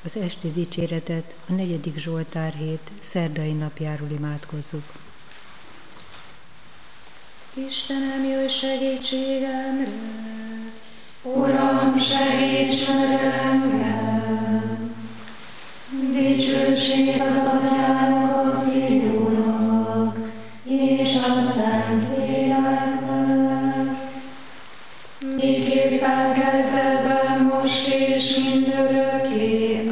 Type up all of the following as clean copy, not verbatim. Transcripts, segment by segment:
Az esti dicséretet a 4. Zsoltár hét szerdai napjáról imádkozzuk. Istenem, jöjj segítségemre! Uram, segíts meg engem! Dicsőség az Atyának, a Fiúnak, és a Szentléleknek, miképpen kezdetben, most és mindörökké.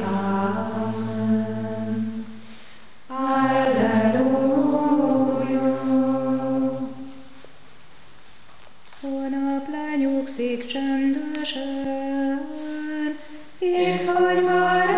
Ámen. Halleluja! Holnap lenyugszik csendesen, itt vagy már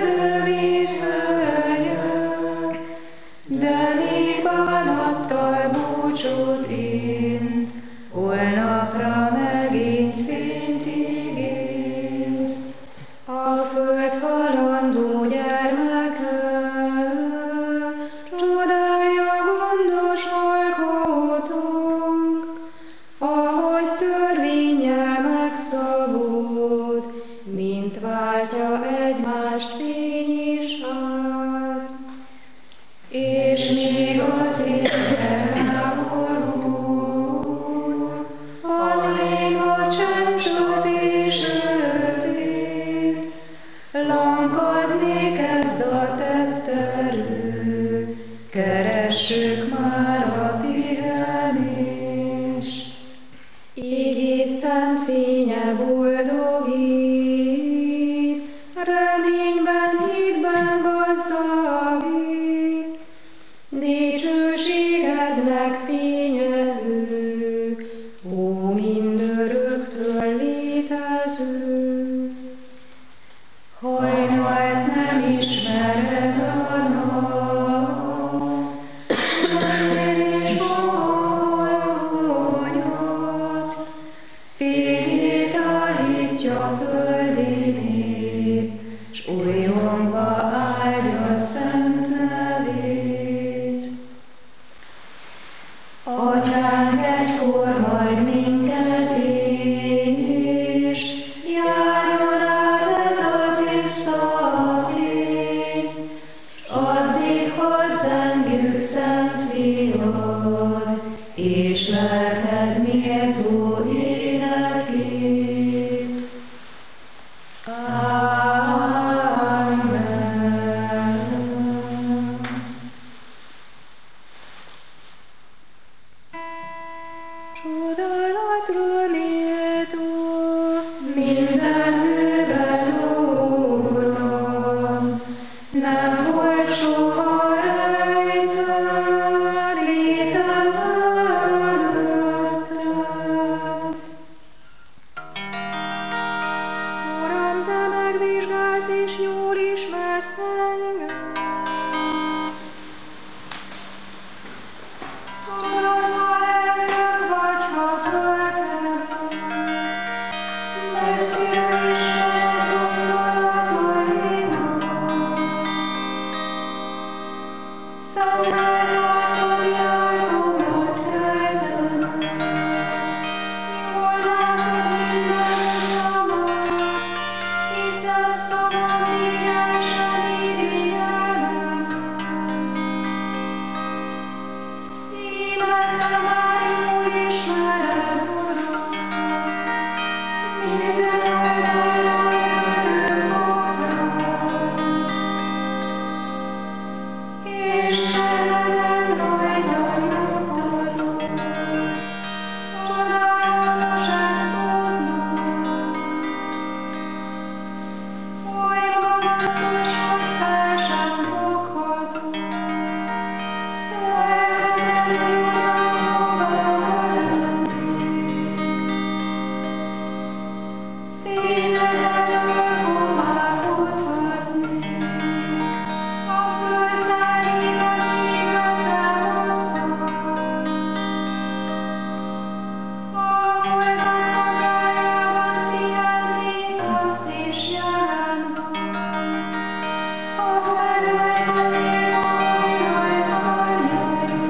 erdővízhölgyek, de még bánattal búcsút int, holnapra megint fényt ígér. A föld halandó gyermeke, csodálja gondos alkotónk, ahogy törvénnyel megszabott, mint váltja egymást fény és ár. És még az éjjel borul, a néma csencsözi sötét, lankadni kezd a tett erő, keressük már a pihenést. Ígét szent fénye boldogít, reményben, hitben gazdagít, dicsőségednek fénye ő, ó mindöröktől létező. Hajnalt nem ismeredsz a nap, mennyire is boldognyat, fényét állítja földi nép, s újongva áldja szent nevét. Atyánk, egykor majd minket és járjon át ez a tiszta fény, s addig hadd zengjük szent fiad, és lelked méltó énekét. Amen. Csodálatra méltó minden műved, Uram, nem volt soha rejtve létem előtted. Uram, te megvizsgálsz és jól ismersz engem. Tudod, ha levők vagy, ha földön, messzire ismered gondolataimat. Szemmel látom jártomat, kegyelmet, jól látod minden utamat, hiszen szavam minden sem irigyelmet. Íme te már jól ismered, Uram, minden oldalon körülfogtál, és kezedet rajtam nyugtatod. Csodálatos ezt tudnom, oly magasztos, hogy fel sem foghatom. Lelked előadom, hová vezetnék, színed elől hová futhatnék. A fölszállít az életem otthon, ahol a hazájában pihennék, ott is jelen van. A fedélten ér a hajnal szárnyai,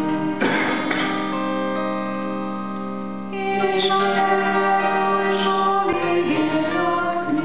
és a terület túlsó végén lakni.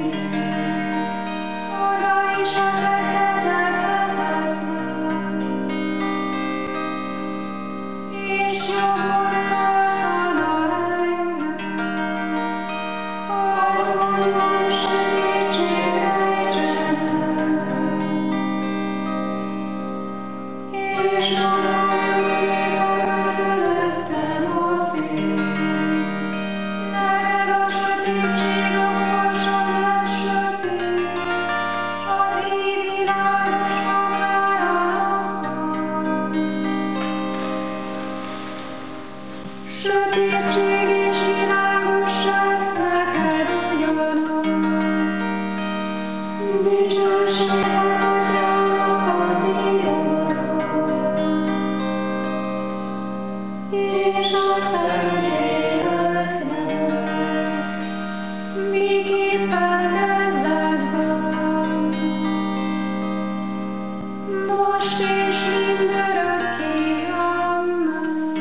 Sötétség és világosság neked ugyanaz. Dicsőség az Atyának a Fiúnak, és a Szentléleknek, miképpen kezdetben, most és mindörökké. Amen.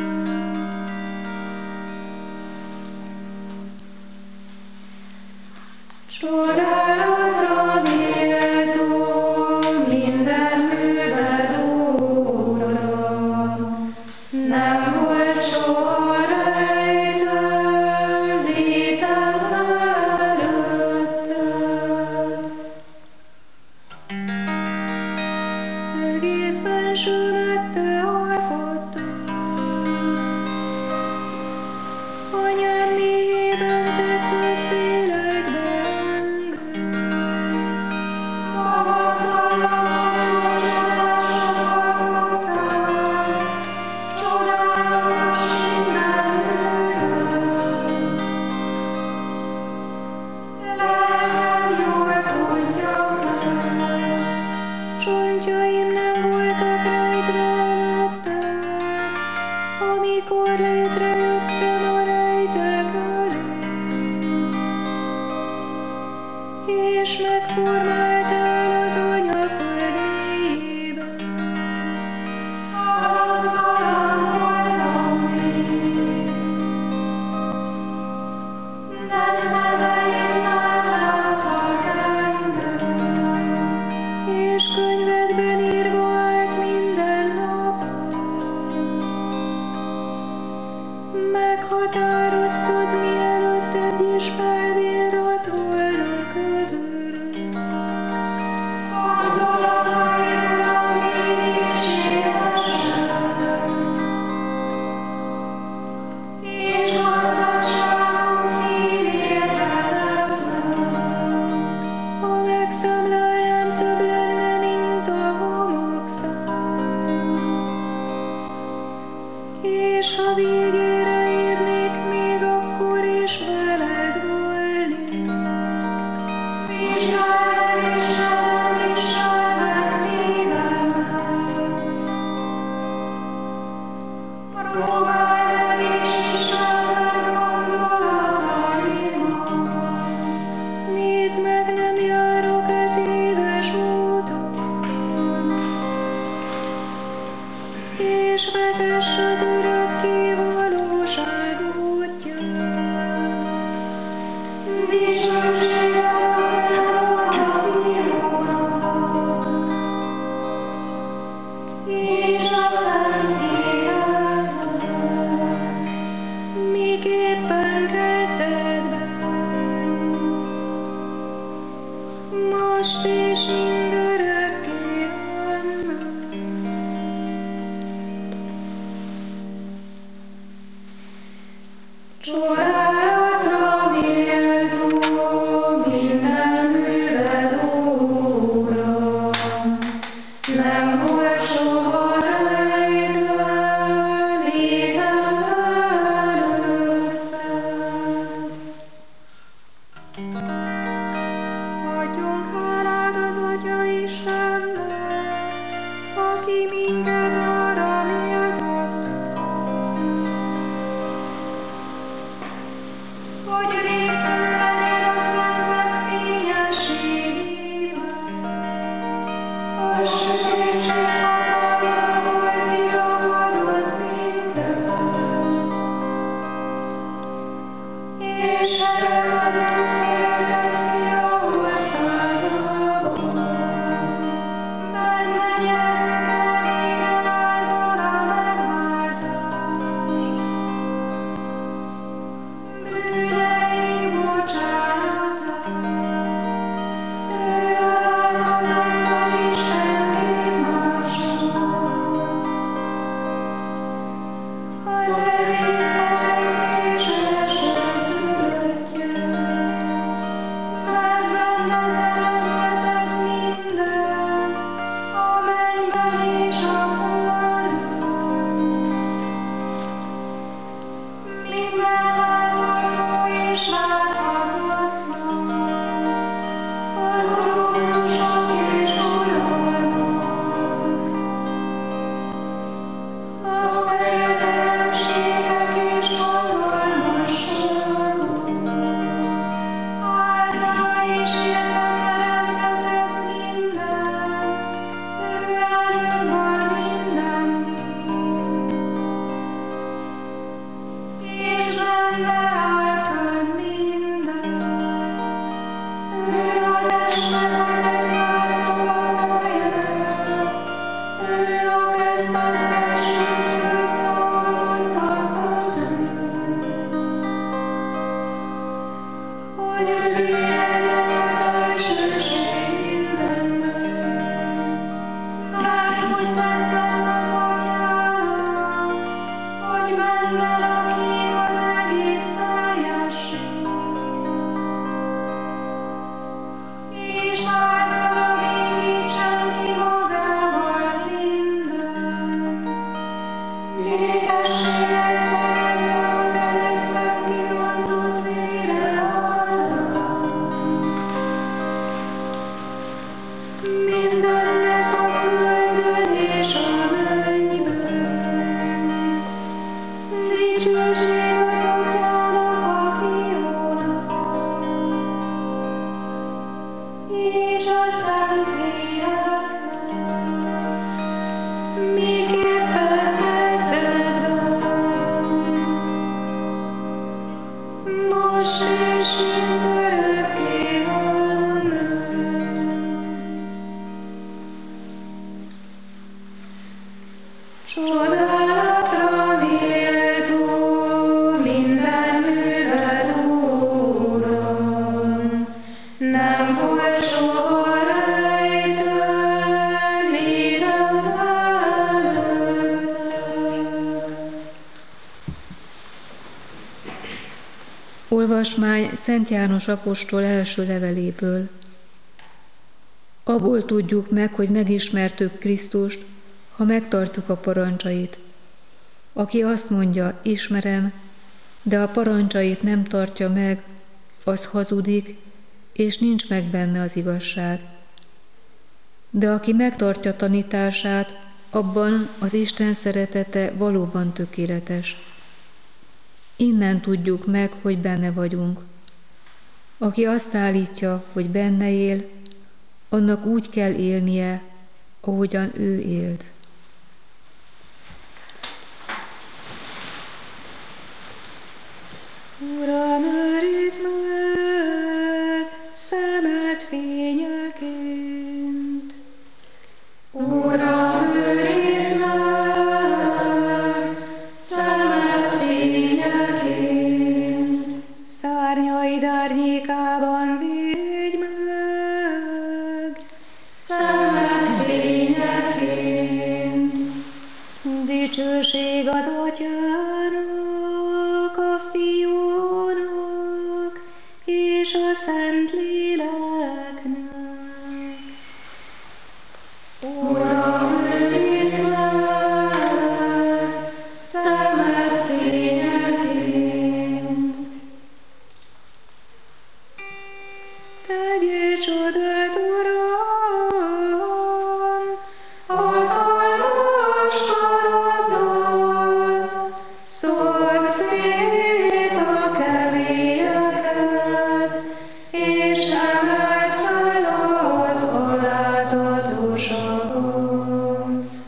Csodálatra méltó, minden műved, Uram, nem volt soha rejtve létem előtted. Egész bensőmet te alkottad, anyám méhében te szöktél egybe engem. Magas szallamon csodásra alkottál, csodálatos minden műved. Lelkem jól tudja ezt, csontjaim nem voltak rejtve előtted, amikor létrejöttem a rejtek elé, és megformáltál az anyaföld mélyében. Alaptalan voltam még, de szemeid már láttak engem, és könyvedben írva állt minden napom. Meghatároztad, mielőtt egy is felvirrat volna közülünk. Gondolataid, Uram, mély és élesek, és gazdagságuk mérhetetlen. Ha megszámlálnám, több lenne, mint a homokszám, és ha végére érnék, még akkor is veled volnék. Vizsgálj meg és ismerd meg szívemet. Próbálj meg és ismerd meg gondolataimat. Nézd meg, nem járok-e téves útokon, és vezess az örökké valóság útján. Dicsőség az Atyának, a Fiúnak, és a Szentléleknek, miképpen kezdetben, most és mindörökké. Amen. Csodálatra méltó, minden műved, Uram, nem volt soha rejtve létem előtted. Adjunk hálát az Atya Istennek, aki minket arra méltatott. mindennek a földön és a mennyben. Dicsőség az Atyának, a Fiúnak és a Szentléleknek, miképpen kezdetben, most és mindörökké. Amen. Csodálatra méltó minden műved, Uram, nem volt soha rejtve létem előtted. Olvasmány Szent János apostol első leveléből. Abból tudjuk meg, hogy megismertük Krisztust, ha megtartjuk a parancsait. Aki azt mondja, ismerem, de a parancsait nem tartja meg, az hazudik, és nincs meg benne az igazság. De aki megtartja tanítását, abban az Isten szeretete valóban tökéletes. Innen tudjuk meg, hogy benne vagyunk. Aki azt állítja, hogy benne él, annak úgy kell élnie, ahogyan ő élt. Uram, őrizd meg szemed fényeként. Uram, őrizd meg szemed fényeként. Szárnyaid árnyékában védj meg szemed fényeként. Dicsőség az Atyának, a Fiúnak és a Szentléleknek. Uram, őrizd meg szemed fényeként. Tegyél csodát, Uram, hatalmas karoddal, szórd szét a kevélyeket, és emeld fel az alázatosakat.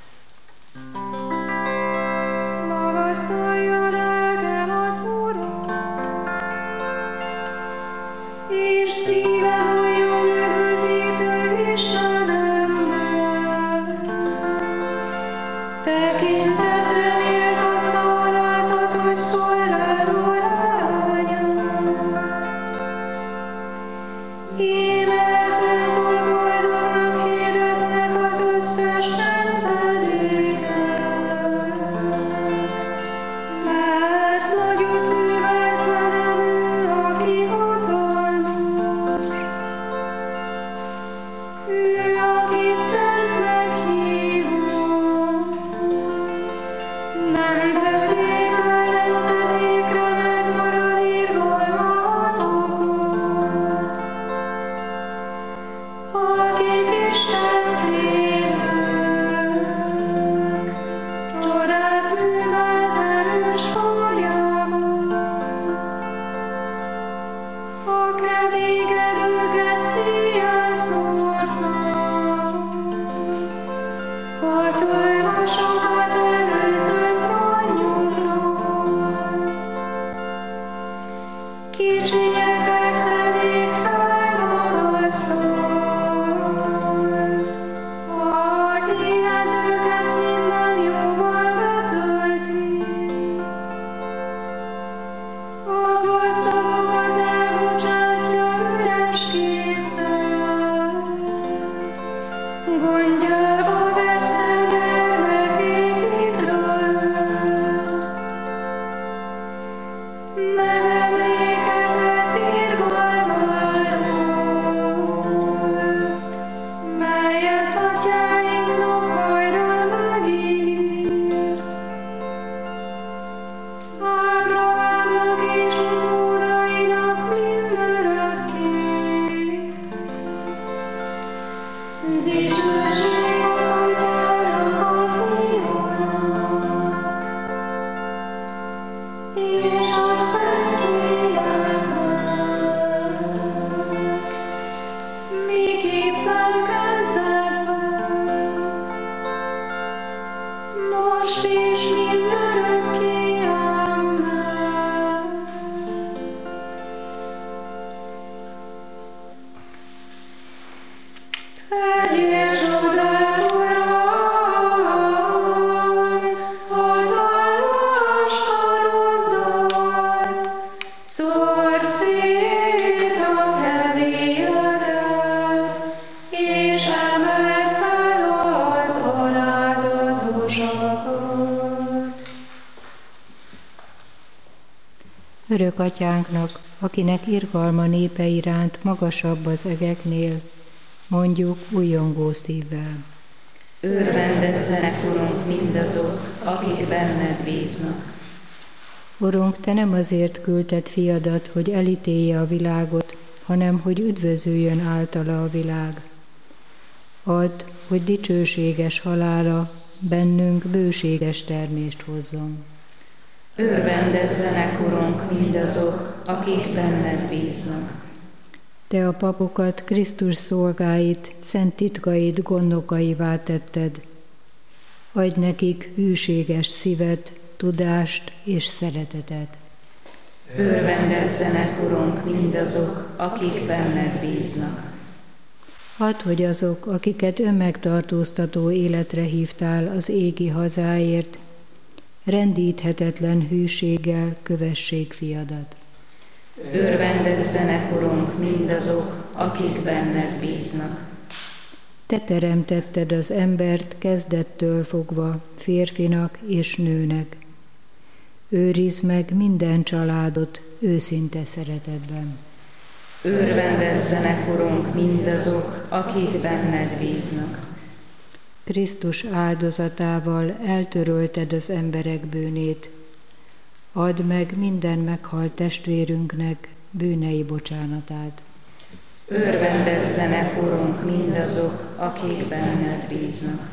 Magasztalja lelkem az Urat, és szívem halljon üdvözítő Istenemnek. Tekintetre méltatta alázatos szolgáló lányát. Íme ezentúl boldognak hirdetnek az összes nemzedéknek, mert nagyot művelt velem ő, aki hatalmas. Ő, akit szentnek hívunk, nemzedékről nemzedékre megmarad irgalma az okon. Legyél csodát, Uram, hatalmas karoddal, szórd szét a keményeket, és emeld fel az alázatosakat. Örök atyánknak, akinek irgalma népe iránt magasabb az egeknél, mondjuk újjongó szívvel. Örvendezzenek, Urunk, mindazok, akik benned bíznak. Urunk, Te nem azért küldted fiadat, hogy elítélje a világot, hanem hogy üdvözüljön általa a világ. Add, hogy dicsőséges halála bennünk bőséges termést hozzon. Örvendezzenek, Urunk, mindazok, akik benned bíznak. Te a papokat, Krisztus szolgáit, szent titkait gondnokaivá tetted. Adj nekik hűséges szívet, tudást és szeretetet. Örvendezzenek, Urunk, mindazok, akik benned bíznak. Add, hogy azok, akiket önmegtartóztató életre hívtál az égi hazáért, rendíthetetlen hűséggel kövessék fiadat. Örvendezzenek, Urunk, mindazok, akik benned bíznak. Te teremtetted az embert kezdettől fogva férfinak és nőnek. Őrizd meg minden családot őszinte szeretetben. Örvendezzenek, Urunk, mindazok, akik benned bíznak. Krisztus áldozatával eltörölted az emberek bűnét. Add meg minden meghalt testvérünknek bűnei bocsánatát. Örvendezzenek, Urunk, mindazok, akik benned bíznak.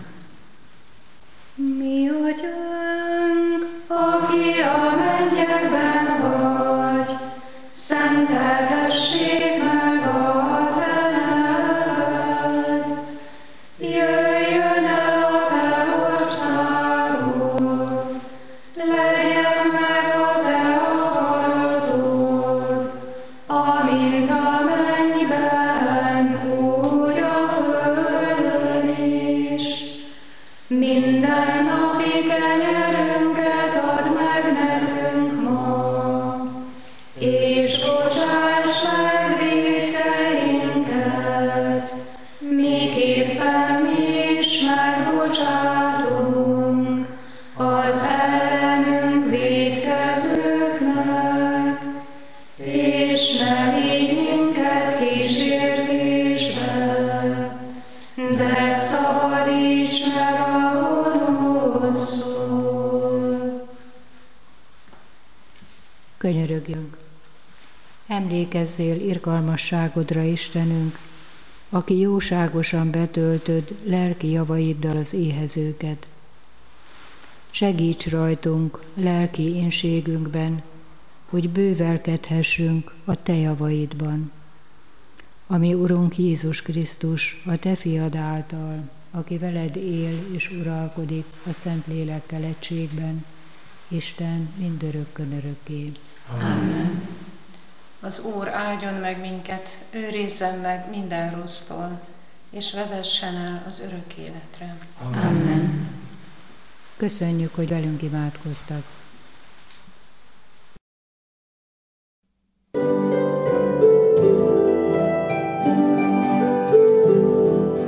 Mi Atyánk, aki a mennyekben vagy, szenteltessék meg a te neved. Jöjjön el a te országod, legyen meg a te akaratod, amint a mennyben, úgy a földön is. Minden napi kenyerünket add meg nekünk ma, és bocsáss meg vétkeinket, miképpen mi is megbocsátunk az ellenünk vétkezőknek, és ne vigy minket kísértésbe, de szabadíts meg a gonosztól. Könyörögjünk! Emlékezzél irgalmasságodra, Istenünk, aki jóságosan betöltöd lelki javaiddal az éhezőket. Segíts rajtunk lelki énségünkben, hogy bővelkedhessünk a te javaidban. Ami Urunk Jézus Krisztus, a te fiad által, aki veled él és uralkodik a Szentlélekkel egységben, Isten mindörökkön örökké. Amen. Az Úr áldjon meg minket, őrizzen meg minden rossztól, és vezessen el az örök életre. Amen. Köszönjük, hogy velünk imádkoztak.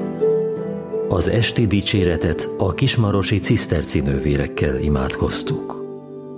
Az esti dicséretet a kismarosi ciszterci nővérekkel imádkoztuk.